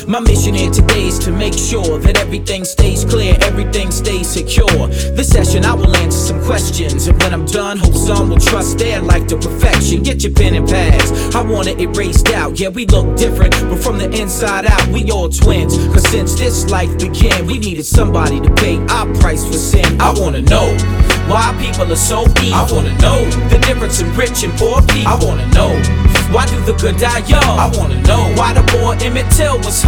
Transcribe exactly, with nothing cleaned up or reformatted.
My mission here today is to make sure that everything stays clear, everything stays secure. This session I will answer some questions, and when I'm done, hope some will trust their life to perfection. Get your pen and pads, I want it erased out. Yeah, we look different, but from the inside out, we all twins. Cause since this life began, we needed somebody to pay our price for sin. I wanna know why people are so evil. I wanna know the difference in rich and poor people. I wanna know why do the good die young. I wanna know why the boy Emmett Till was hung.